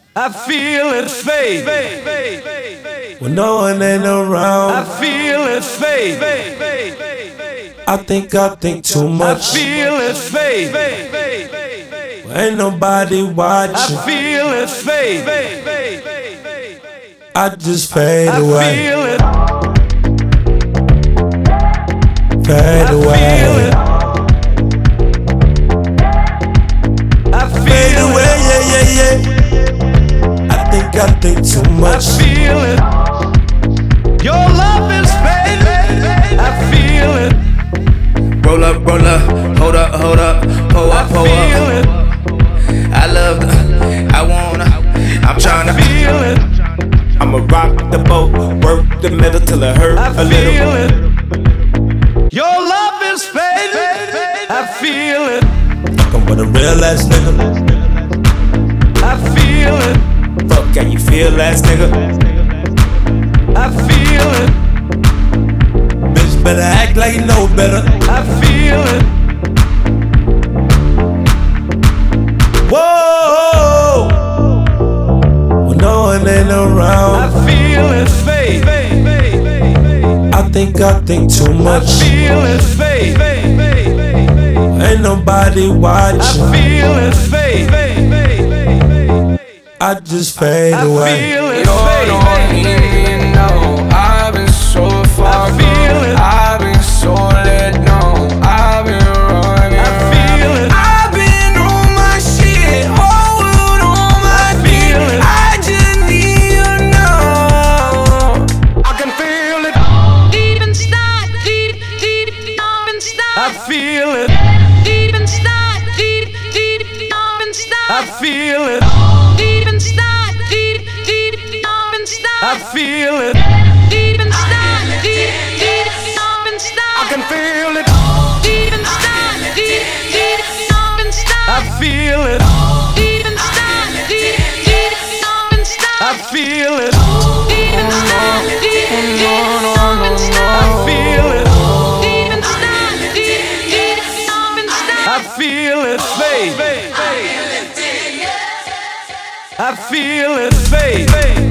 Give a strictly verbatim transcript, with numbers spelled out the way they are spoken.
I feel it fade. When no one ain't around, I feel it fade. I think I think too I much. feel it fade. Ain't nobody I watching. feel it fade. I just fade I away, feel it. fade I feel away, it. I fade feel away. it. Yeah, yeah, yeah. I think I think too I much. feel it. Your love is fading. I feel it. Roll up, roll up, hold up, hold up, pull I up, pull feel up. it. I love the, I wanna, I'm tryna. Feel it. I'ma rock the boat, work the middle till it hurt I a feel little. it. Your love is fading. I feel it. Fuckin' with a real ass nigga. I feel it. Fuck how you feel, ass nigga. I feel it. Bitch better act like you know better. I feel it. Whoa, when no one ain't I around, feel it fade. I think I think too I much. feel it fade. Ain't nobody I watching. feel it fade. I just fade I away. feel it You don't fade. even know. I've been so far I feel gone. it. I've been so let down. I've been running. I feel it. I've been on my shit. Whole world on my I feel dick. it. I just need you now. I can feel it. Deep inside, deep, deep, deep inside. I feel it. Deep inside, deep, deep, deep inside. I feel it. Deep inside, deep, deep, deep inside. I feel it. Deep inside, deep, deep, deep inside. I can feel it. Deep inside, deep, deep, deep inside. I feel it. Deep inside, deep, deep, deep inside. I feel it. Deep inside, deep, deep, deep inside. I feel it. Deep inside, deep, deep, deep inside. I feel it fade. I feel it fade.